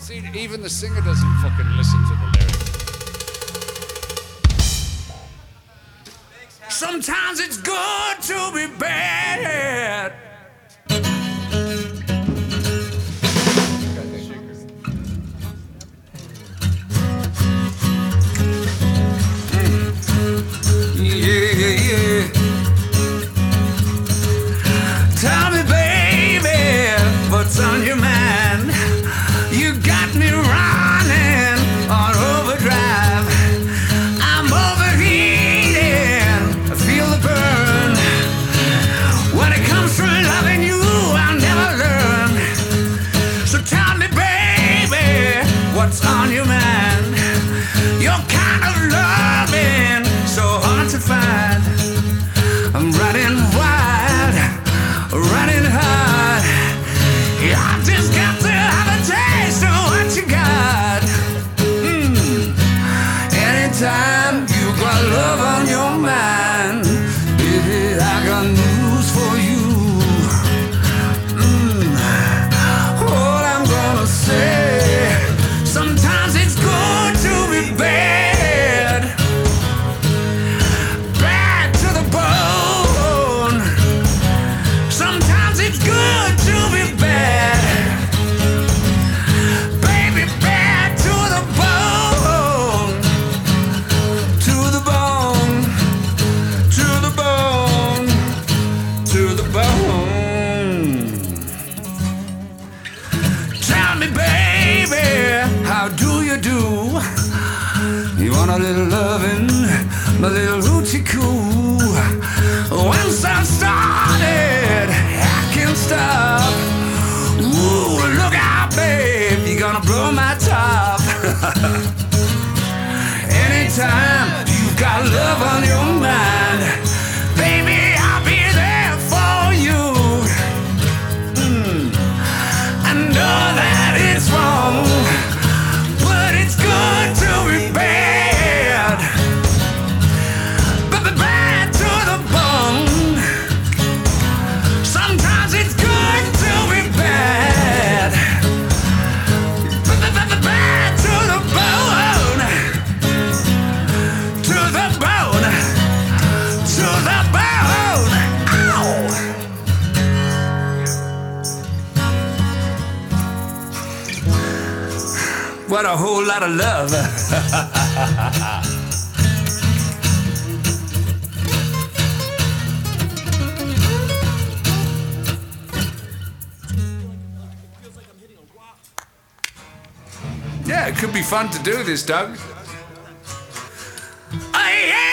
See, even the singer doesn't fucking listen to the lyrics. Sometimes it's good to be bad. Yeah. Tell me, baby, what's on your mind? You got me running on overdrive. I'm overheating, I feel the burn. When it comes to loving you, I'll never learn. So tell me, baby, what's on your mind? Your kind of loving, so hard to find. I'm running wild, running hard. I just got to have a taste of what you got. Anytime you got love on your mind, baby, I got news for you. All I'm gonna say, sometimes it's good to be bad, bad to the bone. Sometimes it's good to be bad, baby, bad to the bone, to the bone, to the bone, to the bone. Tell me, baby, how do you do? You want a little loving, my little hoochie coo. Once I started, I can't stop. Ooh, look out, babe, you're gonna blow my top. Anytime you got love on your mind, baby, I'll be there for you. I know that it's wrong, but it's good to be bad, but bad to the bone. Sometimes it's good to be bad, but bad to the bone, to the bone, to the bone. Ow! What a whole lot of love. Yeah, it could be fun to do this, Doug. Oh, yeah!